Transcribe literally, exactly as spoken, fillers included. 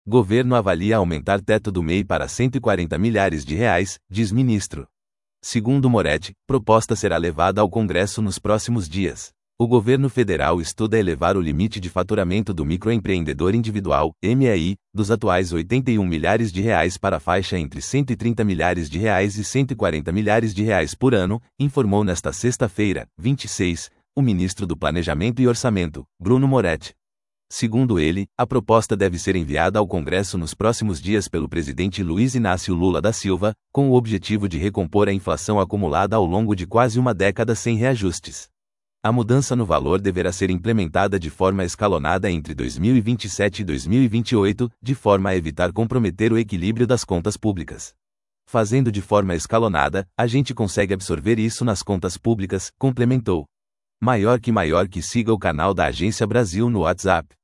Governo avalia aumentar teto do M E I para cento e quarenta milhares de reais, diz ministro. Segundo Moretti, proposta será levada ao Congresso nos próximos dias. O governo federal estuda elevar o limite de faturamento do microempreendedor individual, M E I, dos atuais oitenta e um milhares de reais para a faixa entre cento e trinta milhares de reais e cento e quarenta milhares de reais por ano, informou nesta sexta-feira, vinte e seis, o ministro do Planejamento e Orçamento, Bruno Moretti. Segundo ele, a proposta deve ser enviada ao Congresso nos próximos dias pelo presidente Luiz Inácio Lula da Silva, com o objetivo de recompor a inflação acumulada ao longo de quase uma década sem reajustes. A mudança no valor deverá ser implementada de forma escalonada entre dois mil e vinte e sete e dois mil e vinte e oito, de forma a evitar comprometer o equilíbrio das contas públicas. Fazendo de forma escalonada, a gente consegue absorver isso nas contas públicas, complementou. Maior que maior que siga o canal da Agência Brasil no WhatsApp.